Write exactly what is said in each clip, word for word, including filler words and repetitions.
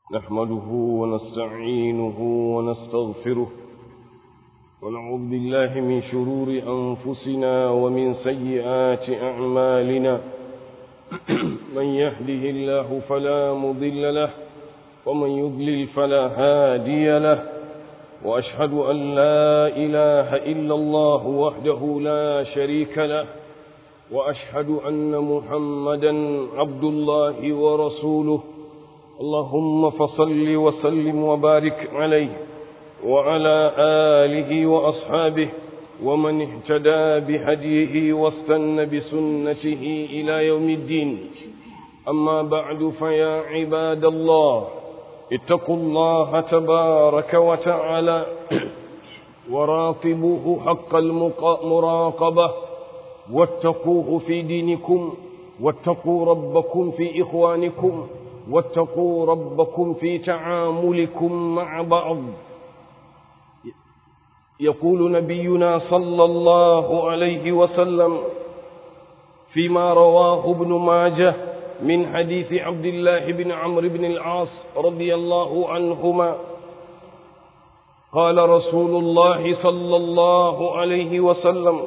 نحمده ونستعينه ونستغفره ونعوذ بالله من شرور أنفسنا ومن سيئات أعمالنا من يهده الله فلا مضل له ومن يضلل فلا هادي له وأشهد أن لا إله إلا الله وحده لا شريك له وأشهد أن محمدا عبد الله ورسوله اللهم فصل وسلم وبارك عليه وعلى آله وأصحابه ومن اهتدى بهديه واستنى بسنته إلى يوم الدين. أما بعد فيا عباد الله اتقوا الله تبارك وتعالى وراقبوه حق المراقبة واتقوه في دينكم واتقوا ربكم في إخوانكم واتقوا ربكم في تعاملكم مع بعض. يقول نبينا صلى الله عليه وسلم فيما رواه ابن ماجه من حديث عبد الله بن عمرو بن العاص رضي الله عنهما قال رسول الله صلى الله عليه وسلم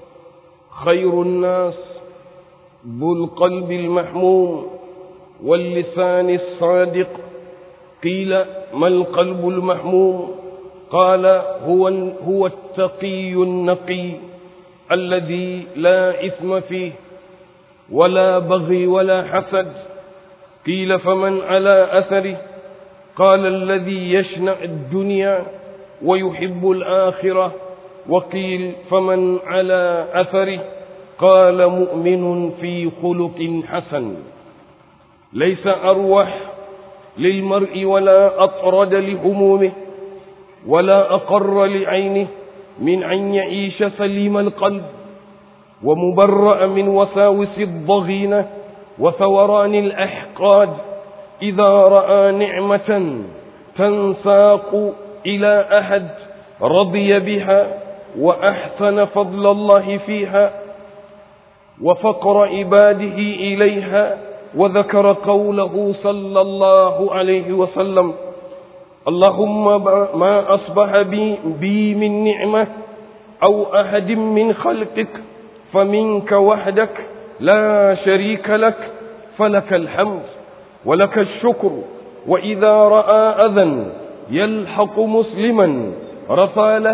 خير الناس ذو القلب المحموم واللسان الصادق. قيل ما القلب المحموم؟ قال هو هو التقي النقي الذي لا إثم فيه ولا بغي ولا حسد. قيل فمن على أثره؟ قال الذي يشنع الدنيا ويحب الآخرة. وقيل فمن على أثره؟ قال مؤمن في خلق حسن. ليس أروح للمرء ولا أطرد لهمومه ولا أقر لعينه من أن يعيش سليم القلب ومبرأ من وساوس الضغينة وثوران الأحقاد إذا رأى نعمة تنساق إلى أحد رضي بها وأحسن فضل الله فيها وفقر عباده إليها وذكر قوله صلى الله عليه وسلم اللهم ما أصبح بي, بي من نعمة أو أحد من خلقك فمنك وحدك لا شريك لك فلك الحمد ولك الشكر. وإذا رأى أذى يلحق مسلما رفاله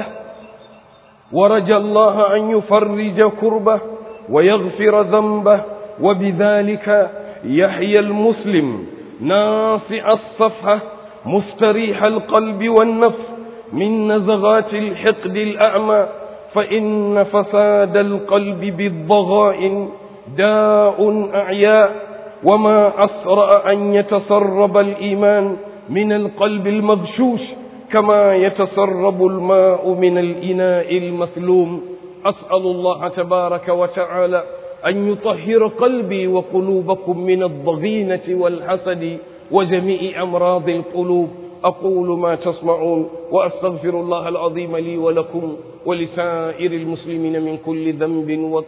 ورجى الله أن يفرج كربه ويغفر ذنبه وبذلك يحيى المسلم ناصع الصفحة مستريح القلب والنفس من نزغات الحقد الأعمى. فإن فساد القلب بالضغائن داء أعياء وما أسرع أن يتسرب الإيمان من القلب المغشوش كما يتسرب الماء من الإناء المثلوم. أسأل الله تبارك وتعالى أن يطهر قلبي وقلوبكم من الضغينة والحسد وجميع أمراض القلوب. أقول ما تسمعون وأستغفر الله العظيم لي ولكم ولسائر المسلمين من كل ذنب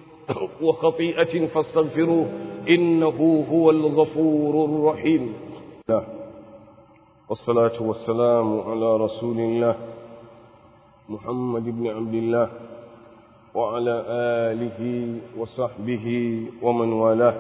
وخطيئة فاستغفروه إنه هو الغفور الرحيم. والصلاة والسلام على رسول الله محمد بن عبد الله وعلى آله وصحبه ومن والاه.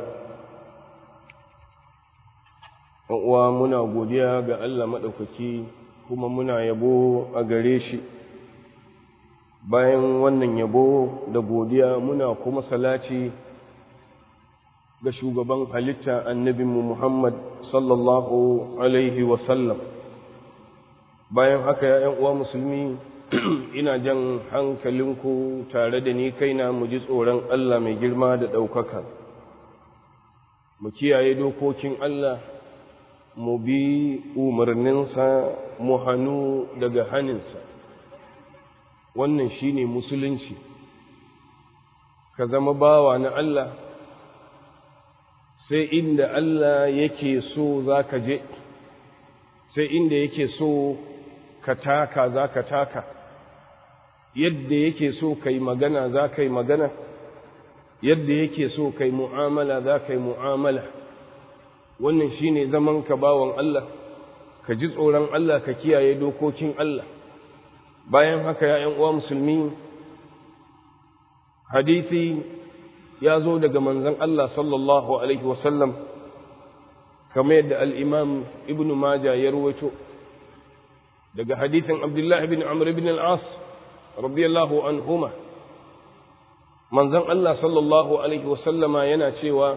wa muna godiya ga Allah maɗaukaki kuma muna yabo a gare shi. Bayan wannan yabo da godiya muna kuma salati ga shugaban halitta annabinmu Muhammad sallallahu alaihi wasallam. Bayan haka ya ‘yan uwa musulmi ina jan hankalinku tare da ni kaina mu ji tsoron Allah mai girma da ɗaukaka, mu kiyaye dokokin Allah, mu bi umarninsa, mu hannu daga haninsa. Wannan shine musulunci, ka zama bawa na Allah sai inda Allah yake so za ka je, sai inda yake so ka taka za ka taka, yadda yake so ka yi magana za ka yi magana, yadda yake so ka yi mu'amala za ka yi mu'amala. Wannan shi ne zaman ka bawan Allah, ka ji tsoron Allah ka kiyaye dokokin Allah. Bayan haka ya ‘yan uwa musulmi, hadisi ya zo daga manzon Allah sallallahu alaihi wasallam kamar yadda al'imam ibn Majah ya ruwaito daga hadisin Abdullahi bin Amr bin al'as radiyallahu anhuma. Manzon Allah sallallahu alaihi wasallama yana cewa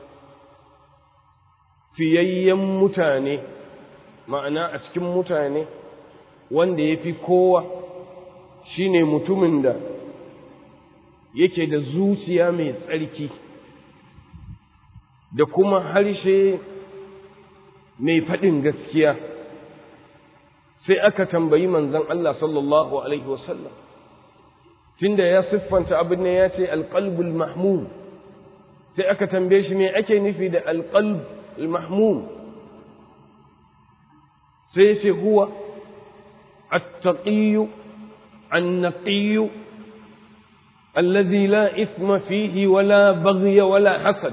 fiyayyen mutane, ma'ana a cikin mutane wanda ya fi kowa shine mutumin da yake da zuciya mai tsarki da kuma harshe mai faɗin gaskiya. Sai aka tambayi manzon Allah sallallahu alaihi wasallam, tunda ya siffanta abin ne ya ce alqalbul mahmum, sai aka tambaye shi me ake nufi da alqalbul mahmum? sai ya ce huwa at-taqiyyu an-naqiyyu alladhi la ithma fihi wala baghya wala hasad.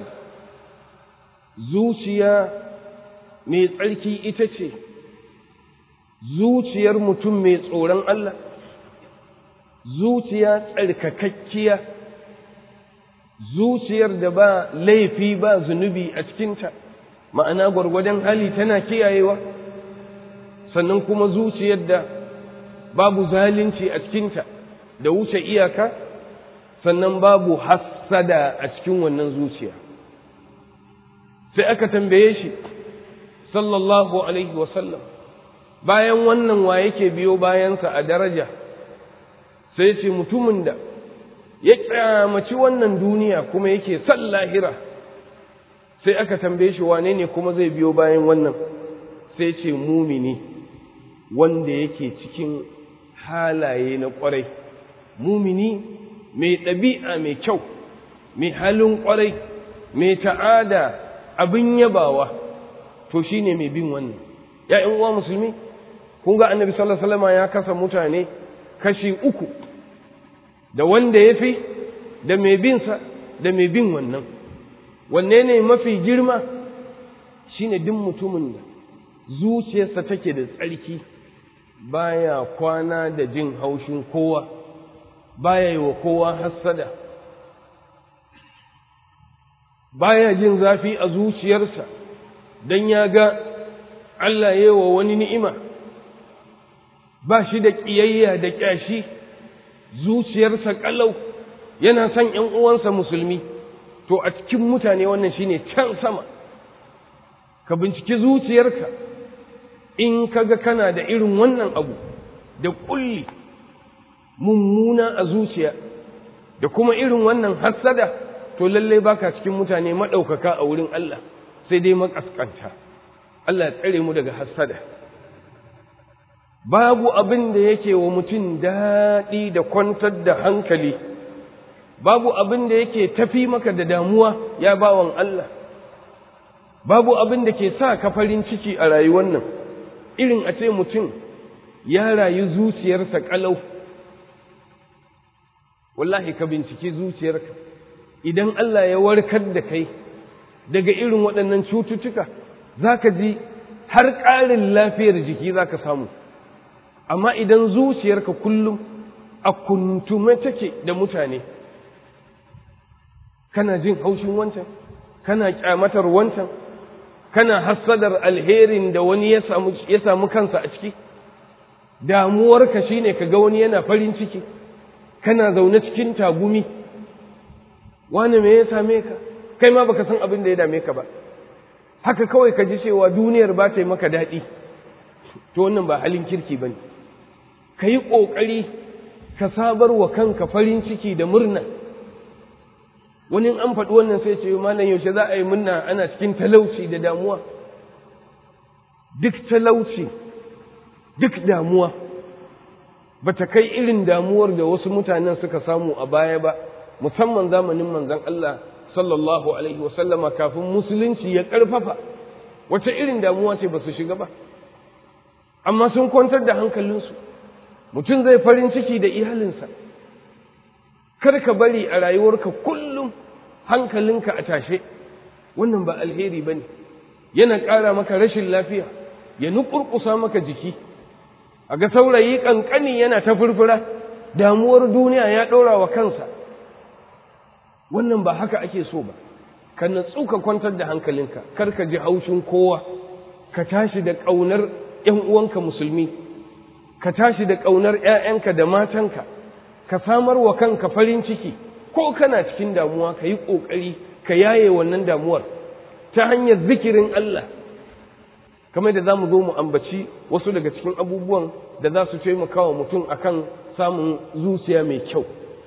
Zuciya mai tsarki ita ce zuciyar mutum mai tsoron Allah, zuciya tsarkakakkiya, zuciyar da ba laifi ba zunubi a cikinta, ma'ana gwargwadon hali tana kiyayewa, sannan kuma zuciyar da babu zalunci a cikinta da wuce iyaka, sannan babu hassada a cikin wannan zuciya. Sai aka tambaye shi sallallahu alaihi wasallam, bayan wannan wa yake biyo bayansa a daraja? Sai ce mutumin da ya kyamaci wannan duniya kuma yake son lahira. Sai aka tambaye shi wane ne kuma zai biyo bayan wannan? Sai ce mumini wanda yake cikin halaye na kwarai, mumini mai ɗabi'a mai kyau, mai halin kwarai, mai ta'ada abin yabawa, to shine mai bin wannan. Ya uwa musulmi, kun ga annabi sallallahu alaihi wasallam ya kasa mutane kashi uku, da wanda ya fi, da mai binsa, da mai bin wannan. Wanne ne mafi girma? Shine duk mutumin da zuciyarsa take da tsarki, baya kwana da jin haushin kowa, baya yi wa kowa hassada, baya jin zafi a zuciyarsa don ya ga Allah ya yi wa wani ni'ima, ba shi da ƙiyayya da ƙyashi, zuciyarsa ƙalau, yana son ‘yan uwansa musulmi. To a cikin mutane wannan shine can sama. Ka binciki zuciyarka, in kaga kana da irin wannan abu da ƙulli mummuna a zuciya da kuma irin wannan hassada, to lallai baka cikin mutane maɗaukaka a wurin Allah, sai dai makaskanta. Allah ya tsare mu daga hassada. Babu abin da yake wa mutum daɗi da kwantar da hankali, babu abin da yake tafi maka da damuwa ya bawan Allah, babu abin da ke sa ka farin ciki a rayuwar nan irin a ce mutum ya rayu zuciyarsa ƙalau. Wallahi ka binciki zuciyarka, idan Allah ya warkar da kai daga irin waɗannan cututtuka, za ka ji har ƙarin lafiyar jiki za ka samu. Amma idan zuciyarka kullum a kuntume take da mutane, kana jin haushin wancan, kana kyamatar wancan, kana hassadar alherin da wani ya samu ya samu kansa a ciki, damuwarka shine kaga wani yana farin ciki, kana zaune cikin tagumi, wani me ya same ka, kai ma baka san abin da ya dame ka ba, haka kawai ka ji cewa duniyar ba ta yi maka daɗi. To wannan ba halin kirki bane. Ka yi ƙoƙari ka sabar wa kanka farin ciki da murna. Wani an faɗi wannan sai ce malam yaushe za a yi murna ana cikin talauci da damuwa. Duk talauci, duk damuwa ba ta kai irin damuwar da wasu mutanen suka samu a baya ba, musamman zamanin manzon Allah sallallahu alaihi wasallama kafin musulunci ya ƙarfafa. Wace irin damuwa ce ba su shiga ba, amma sun kwantar da hankalinsu. Mutum zai farin ciki da iyalinsa. Kar ka bari a rayuwarka kullum hankalinka a tashe, wannan ba alheri bane, yana ƙara maka rashin lafiya, ya nukurkusa maka jiki, a ga saurayi ƙanƙani yana ta furfura, damuwar duniya ya ɗora wa kansa. Wannan ba haka ake so ba. Ka natsu ka kwantar da hankalinka, kar ka ji haushin kowa, ka tashi da ƙaunar ‘yan uwanka musulmi, ka tashi da ƙaunar ‘ya'yanka da matanka, ka samar wa kanka farin ciki, ko kana cikin damuwa ka yi ƙoƙari ka yaye wannan damuwar ta hanyar zikirin Allah. Kamar da za mu zo mu ambaci wasu daga cikin abubuwan da za su taimaka wa mutum akan samun zuciya mai kyau.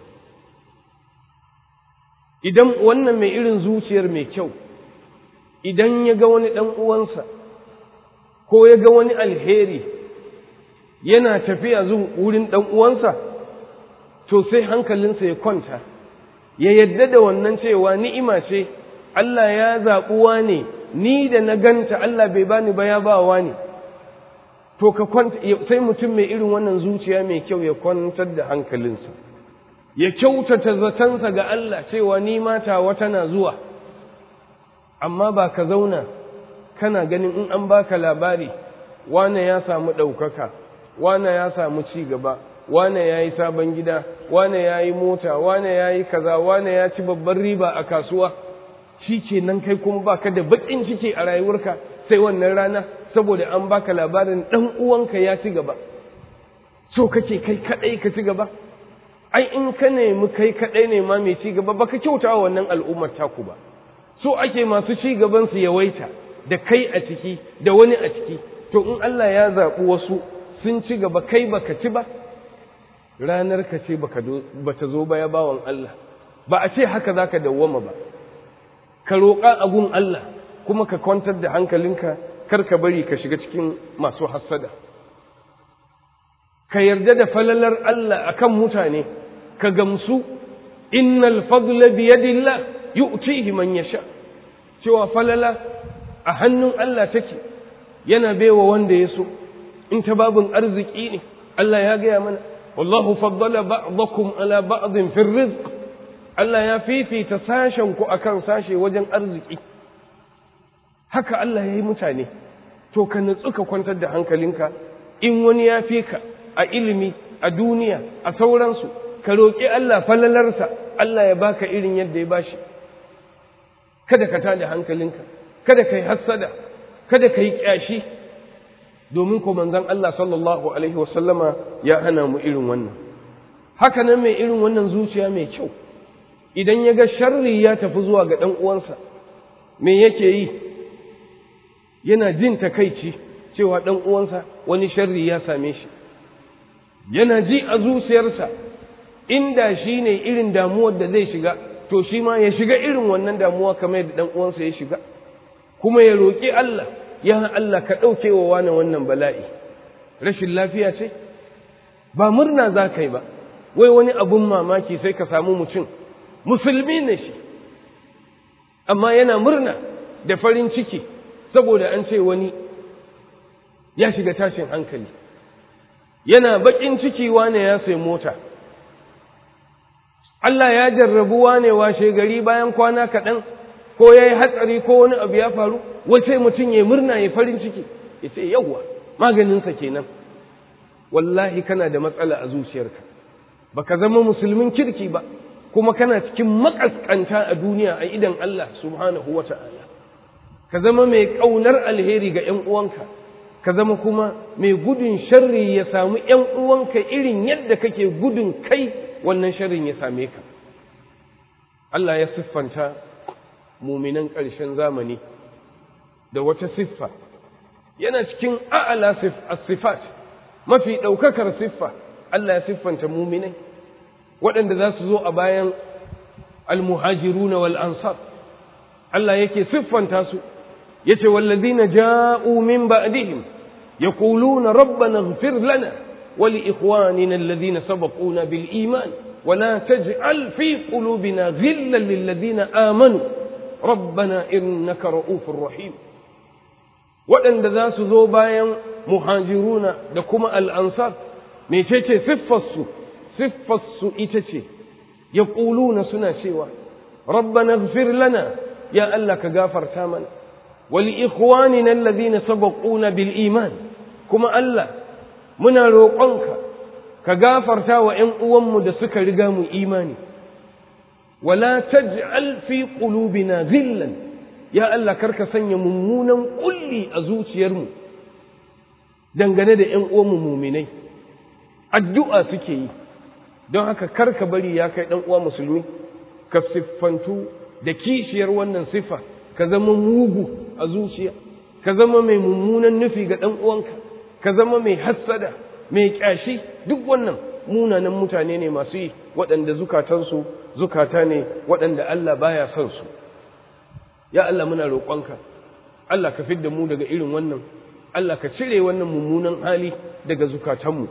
Idan wannan mai irin zuciyar mai kyau, idan ya ga wani ɗan uwansa ko ya ga wani alheri yana tafiya zuwa wurin ɗan uwansa, to sai hankalinsa ya kwanta, ya yadda da wannan cewa ni'ima ce, Allah ya zaɓuwa ne, ni da na ganta Allah bai bani ba ya bawa ne. To ka kwanta, sai mutum mai irin wannan zuciya mai kyau ya kwantar da hankalinsa, ya kyautata zatansa ga Allah cewa ni mata wata na zuwa. Amma ba ka zauna kana ganin in an baka labari wane ya samu ɗaukaka, wane ya samu ci gaba, wane ya yi sabon gida, wane ya yi mota, wane ya yi kaza, wane ya ci babban riba a kasuwa, shi ke nan kai kuma baka da baƙin ciki a rayuwarka sai wannan rana, saboda an baka labarin ɗan uwanka ya ci gaba. So kake kai kaɗai ka ci gaba? Ai in ka nemi kai kaɗai ne ma mai ci gaba, baka kyauta wa wannan al'ummar taku ba. So ake masu ci gaban su yawaita, da kai a ciki da wani a ciki. To in Allah ya zaɓi wasu sun ci gaba, kai baka ci ba, ranar ka ce bata zo ba ya bawan Allah. Ba a ce haka zaka dawwama ba. Ka roƙa a gun Allah kuma ka kwantar da hankalinka, kar ka bari ka shiga cikin masu hassada. Ka yarda da falalar Allah akan mutane, ka gamsu innal fadla biyadillah yu'tihi man yasha, cewa falala a hannun Allah take, yana baiwa wanda ya so. In ta babin arziki ne, Allah ya gaya mana wallahu faddala ba'dakum ala ba'din fi rizq, Allah ya fifita sashen ku akan sashe wajen arziki. Haka Allah ya yi mutane. To ka nutsu ka kwantar da hankalinka, in wani ya fi ka a ilimi, a duniya, a sauransu, ka roƙi Allah falalarsa, Allah ya baka irin yadda ya bashi. Kada ka tada hankalinka, kada ka yi hassada, kada ka yi ƙyashi, domin ko manzon Allah sallallahu alaihi wasallama ya hana mu irin wannan. Haka nan mai irin wannan zuciya mai kyau, idan ya ga sharri ya tafi zuwa ga ɗan uwansa, me yake yi? Yana jin takaici cewa ɗan uwansa wani sharri ya same shi. Yana ji a zuciyarsa inda shi ne irin damuwar da zai shiga, to shi ma ya shiga irin wannan damuwa kamar yadda ɗan uwansa ya shiga, kuma ya roƙi Allah, ya Allah ka ɗauke wa wani wannan bala'i. Rashin lafiya ce? Ba murna za ka yi ba, wai wani abun mamaki sai ka samu mutum musulmi ne shi, amma yana murna da farin ciki saboda an ce wani ya shiga tashin hankali. Yana baƙin ciki wane ya sai mota, Allah ya jarrabu wane washe gari bayan kwana kaɗan ko ya yi hatsari ko wani abu ya faru, wace mutum ya murna ya farin ciki, ya ce yawwa maganinsa kenan. Wallahi kana da matsala a zuciyarka, baka zama musulmin kirki ba, kuma kana cikin makaskanta a duniya a idan Allah subhanahu wa ta'ala. Ka zama mai ƙaunar alheri ga ‘yan uwanka, ka zama kuma mai gudun sharri ya samu ‘yan uwanka irin yadda kake gudun kai wannan sharrin ya same ka. Allah ya siffanta muminan ƙarshen zamani da wata siffa, yana cikin a'ala sifat, mafi ɗaukakar siffa. Allah ya siffanta muminai waɗanda za su zo a bayan almuhajiruna wal ansar. Allah yake siffanta su, yace wallazina ja'u min ba'dihim yaquluna rabbana ighfir lana wa li ikhwanina alladhina sabaquna bil iman wa la taj'al fi qulubina ghillan lil ladina amanu rabbana innaka ra'ufur rahim. waɗanda za su zo bayan muhajiruna da kuma al-ansar, mecece siffarsu? siffarsu ita ce yaquluna, suna cewa rabbana ighfir lana, ya Allah ka gafarta mana, wa li ikhwanina alladhina sabaquna bil iman, kuma Allah muna roƙonka ka gafarta wa ƴan uwanmu da suka riga mu imani, wala taj'al fi qulubina ghillan, ya Allah karka sanya mummunan kulli a zuciyarmu dangane da ƴan uwanmu muminai. Addu'a suke yi, don haka karka bari ya kai ɗan uwa musulmi ka siffantu da kishiyar wannan siffa, ka zama mugu a zuciya, ka zama mai mummunan nufi ga ɗan uwanka, ka zama mai hassada, mai ƙyashi. Duk wannan munanan mutane ne masu yi, waɗanda zukatansu zukata ne waɗanda Allah baya son su. Ya Allah muna roƙonka, Allah ka fidda mu daga irin wannan, Allah ka cire wannan mummunan hali daga zukatanmu.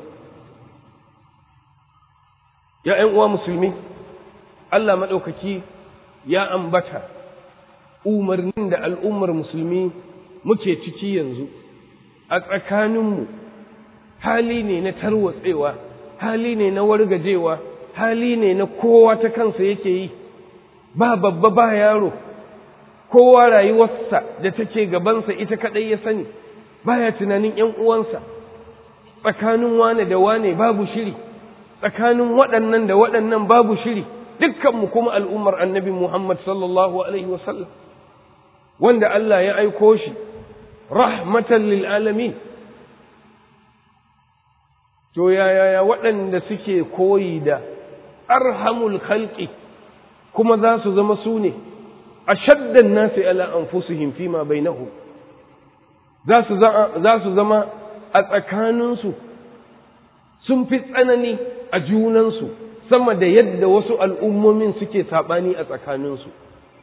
Ya ’yan uwa musulmi, Allah maɗaukaki ya ambata umarnin da al'ummar musulmi muke ciki yanzu a tsakaninmu, hali ne na tarwatsewa, hali ne na wargajewa, hali ne na kowa ta kansa yake yi, ba babba ba yaro, kowa rayuwarsa da take gabansa ita kaɗai ya sani, baya tunanin ‘yan uwansa. Tsakanin wane da wane babu shiri, tsakanin waɗannan da waɗannan babu shiri, dukkanmu kuma al'ummar annabi Muhammad sallallahu Alaihi wasallam, wanda Allah ya aiko shi rahmatan lil alamin. To yaya waɗanda suke koyi da arhamul khalqi kuma za su zama su ne ashaddan nasi ala anfusihim fima bainahum, za su za su zama a tsakaninsu sun fi tsanani a junansu sama da yadda wasu al'ummomin suke saɓani a tsakaninsu.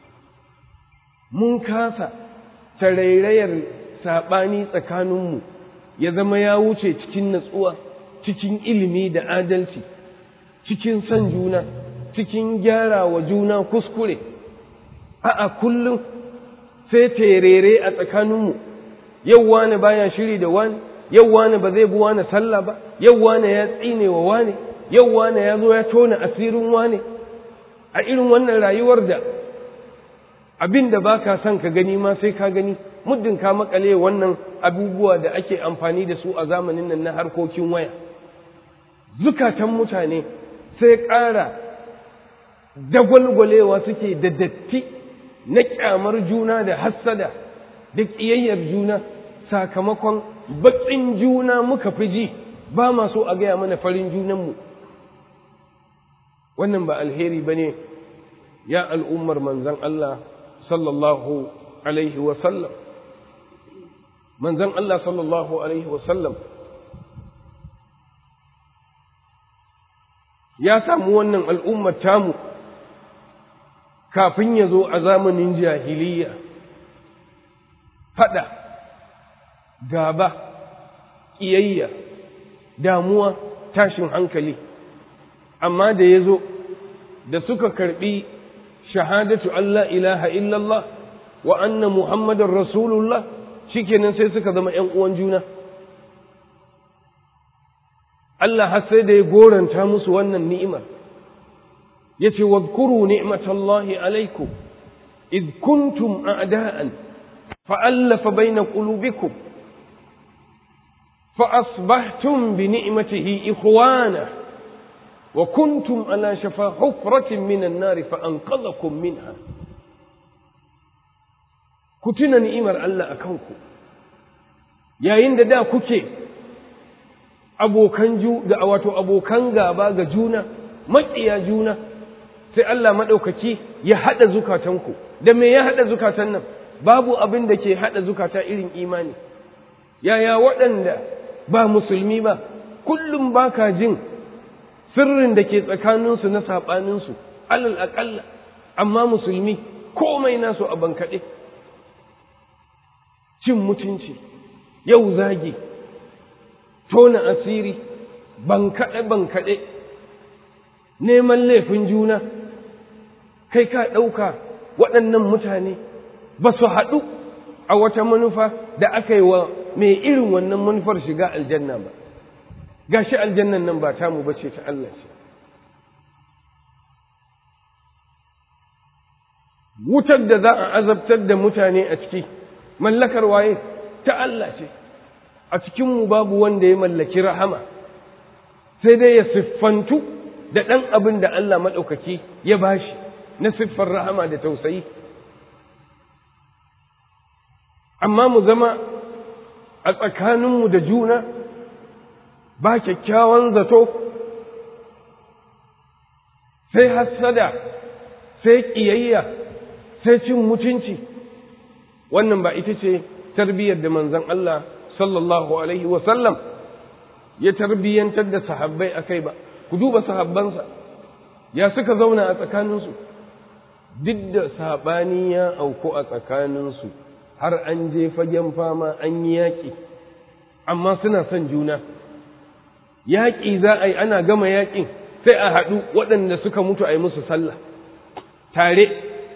Mun kasa tarairayar saɓani tsakaninmu ya zama ya wuce cikin natsuwa, cikin ilimi da adalci, cikin son juna, cikin gyara wa juna kuskure. A'a kullum sai terere a tsakaninmu, yau wani baya shiri da wani, yau wani ba zai bi wani sallah ba, yau wani ya tsine wa wani, yau wani ya zo ya tona asirin wani. A irin wannan rayuwar da abin da ba ka son ka gani ma sai ka gani, muddin ka makale wannan abubuwa da ake amfani da su a zamanin nan na harkokin waya, zukatan mutane sai ƙara dagwalgwalewa suke da datti na ƙyamar juna da hassada da ƙiyayyar juna, sakamakon baƙin juna muka fi ji, ba ma so a gaya mana farin junanmu. Wannan ba alheri ba ne, ya al'ummar manzan Allah sallallahu alaihi wasallam. Manzan Allah sallallahu alaihi wasallam ya samu wannan al'ummar tamu kafin ya zo a zamanin jahiliya, fada, gaba, ƙiyayya, damuwa, tashin hankali. Amma da ya zo da suka karɓi shahadatu Allah ilaha illallah wa anna Muhammadar Rasulullah, shikenan sai suka zama ‘yan uwan juna. Allah har sai da ya goranta musu wannan ni'imar, ya ce, wadkuru ni'matallahi alaikum, id kuntum a'da'an, fa'allafa baina qulubikum, fa'asbahtum bi ni'matihi ikhwana, wa kuntum ala shafa hufratin minan nari fa'anqadhakum minha. Ku tuna ni'imar Allah a kanku, yayin da da kuke abokan ju da wato abokan gaba ga juna, maƙiya juna, sai Allah maɗaukaki ya haɗa zukatanku. Da me ya haɗa zukatan nan? Babu abin da ke haɗa zukata irin imani. Yaya waɗanda ba musulmi ba, kullum baka jin sirrin da ke tsakaninsu na saɓaninsu, alal aƙalla, amma musulmi komai nasu a bankaɗe. Cin mutunci, yau zagi, tona asiri, bankaɗe-bankaɗe, neman laifin juna, kai ka ɗauka waɗannan mutane ba su haɗu a wata manufa da aka yi wa mai irin wannan manufar shiga aljanna ba. Gashi aljannan nan ba tamu ba ce, ta Allah ce. Wutar da za a azabtar da mutane a ciki mallakar waye? Ta Allah ce. A cikinmu babu wanda ya mallaki rahama, sai dai ya siffantu da ɗan abin da Allah maɗaukaki ya bashi na siffar rahama da tausayi. Amma mu zama a tsakaninmu da juna ba kyakkyawan zato, sai hassada, sai ƙiyayya, sai cin mutunci. Wannan ba ita ce tarbiyyar da manzon Allah sallallahu alaihi wasallam ya tarbiyyantar da sahabbai akai ba. Ku duba sahabbansa ya suka zauna a tsakaninsu, duk da saɓani ya auku a tsakaninsu har an je fagen fama an yi yaƙi, amma suna son juna. Yaƙi za a yi, ana gama yaƙin sai a haɗu waɗanda suka mutu a yi musu sallah tare.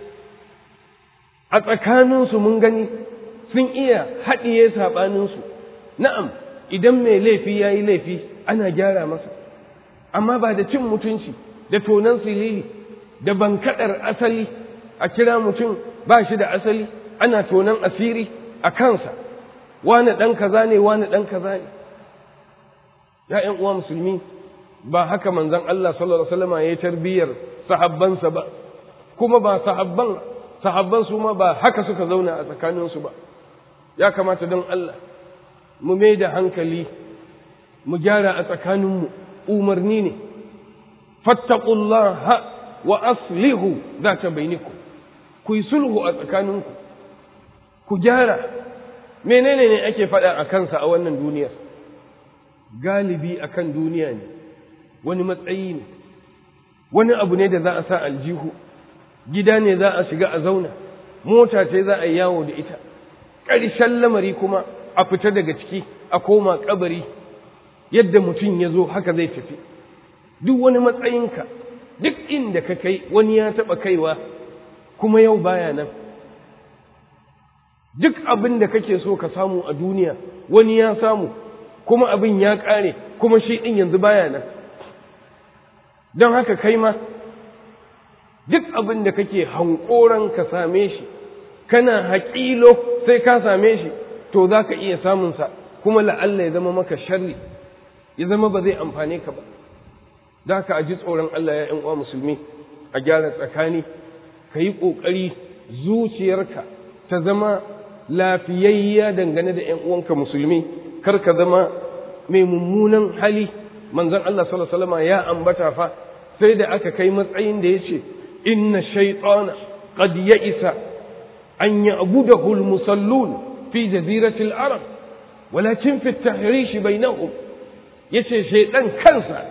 A tsakaninsu mun gani sun iya haɗiye saɓaninsu. Na'am, idan mai laifi ya yi laifi ana gyara masa, amma ba da cin mutunci, da tonan silili, da bankaɗar asali, a kira mutum ba shi da asali, ana tonan asiri a kansa, wane ɗan kaza ne, wane ɗan kaza ne. ‘Ya'yan uwa musulmi, ba haka manzon Allah sallallahu Alaihi wasallam ya yi tarbiyyar sahabbansa ba, kuma ba sahabban, sahabban su ma ba haka suka zauna a tsakaninsu ba. Ya kamata don Allah mu mai da hankali, mu gyara a tsakaninmu, umarni ne. Fattaqullaha wa aslihu zata bainikum, ku yi sulhu a tsakaninku, ku gyara. Menene ne ake faɗa a kansa a wannan duniyar? Galibi akan duniya ne, wani matsayi ne, wani abu ne da za a sa aljihu, gida ne za a shiga a zauna, mota ce za a yi yawo da ita, ƙarshen lamari kuma a fita daga ciki a koma kabari. Yadda mutum ya zo haka zai tafi. Duk wani matsayinka, duk inda ka kai wani ya taɓa kaiwa kuma yau baya nan. Duk abin da kake so ka samu a duniya wani ya samu kuma abin ya ƙare, kuma shi ɗin yanzu baya nan. Don haka kai ma duk abin da kake hankoran ka same shi, kana haƙilo sai ka same shi, to za ka iya samunsa, kuma la'alla ya zama maka sharri, ya zama ba zai amfane ka ba. Da ka ji tsoron Allah ya uwa musulmi, a gyara tsakani, ka yi ƙoƙari zuciyarka ta zama lafiyayya dangane da ‘yan uwanka musulmi, kar ka zama mai mummunan hali. Manzon Allah sallallahu alaihi wasallam ya ambata fa, sai da aka kai matsayin da yace inna shaytana qad ya'isa an ya'budahu al-musallun fi jazirati al-arab walakin fi at-tahrish bainahum. Yace shaytan kansa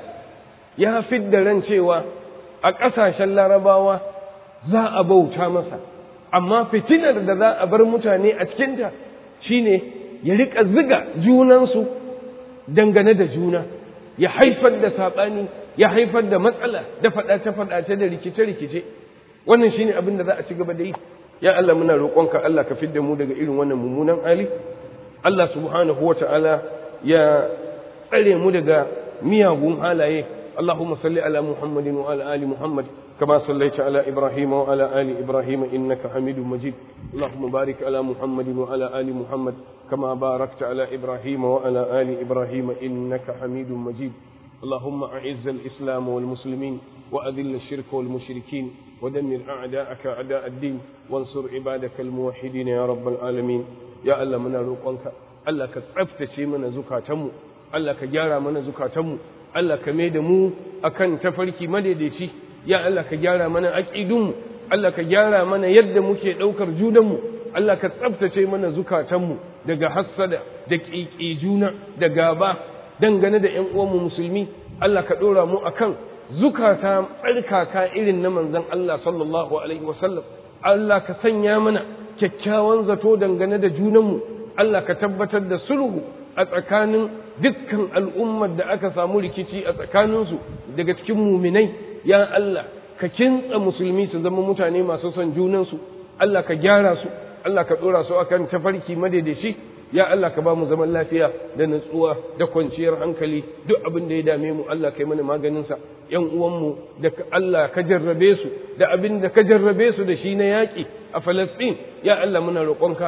ya fidda ran cewa a ƙasashen larabawa za a bauta masa, amma fitinar da za a bar mutane a cikinta shine ya rika ziga junansu dangane da juna, ya haifar da saɓani, ya haifar da matsala, da faɗace-faɗace da rikice-rikice. Wannan shine abin da za a ci gaba da yi. Ya Allah, muna roƙonka Allah ka fidda mu daga irin wannan mummunan hali. Allah subhanahu wa ta'ala ya tsare mu daga miyagun halaye. Allahumma salli ala Muhammadin wa ala ali Muhammad kama sallaita ala Ibrahim wa ala ali Ibrahim innaka Hamidum Majid. Allahumma barik ala Muhammadin wa ala ali Muhammad kama barakta ala Ibrahim wa ala ali Ibrahim innaka Hamidum Majid. اللهم أعز الإسلام والمسلمين وأذل الشرك والمشركين ودمر أعداءك أعداء الدين وانصر عبادك الموحدين يا رب العالمين. يا الله من روقنك الله كتفتشي من زكاتمو الله كجارا من زكاتمو الله كميدمو أكن تفركي مددتي يا الله كجارا من أكيدمو الله كجارا من يدمو كي دوكر جودمو الله كتفتشي من زكاتمو daga hassada da ƙiƙi da gaba dangane da ‘yan uwanmu musulmi. Allah ka ɗora mu akan zukata tsarkaka irin na manzon Allah sallallahu alaihi wasallam. Allah ka sanya mana kyakkyawan zato dangane da junanmu. Allah ka tabbatar da sulhu a tsakanin dukkan al'ummar da aka samu rikici a tsakaninsu daga cikin muminai. Ya Allah, ka kintsa musulmi su zama mutane masu son junansu. Allah ka gyara su, Allah ka ɗora su akan tafarki madaidaici. Ya Allah, ka ba mu zaman lafiya da natsuwa da kwanciyar hankali. Duk abin da ya dame mu Allah kai mana maganinsa. ‘Yan uwanmu da Allah ka jarrabe su da abin da ka jarrabe su da shi na yaƙi a Falasɗin, ya Allah muna roƙonka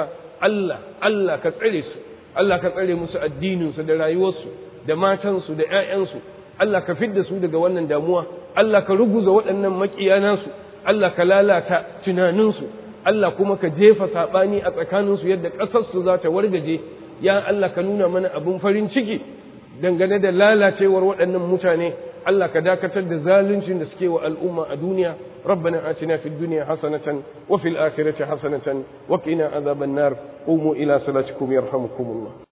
Allah Allah ka tsare su Allah ka tsare musu addininsu da rayuwarsu da matansu da ƴaƴansu Allah ka fidda su daga wannan damuwa Allah ka ruguza waɗannan maƙiya nasu Allah ka lalata tunaninsu Allah kuma ka jefa saɓani a tsakaninsu yadda ƙasarsu za ta wargaje ya Allah ka nuna mana abin farin ciki dangane da lalacewar waɗannan mutane Allah ka dakatar da zaluncin da suke wa al'umma a duniya rabbana atina fid dunya hasanatan wa fil akhirati hasanatan wa qina adhaban nar qumu ila salatikum yarhamukumullah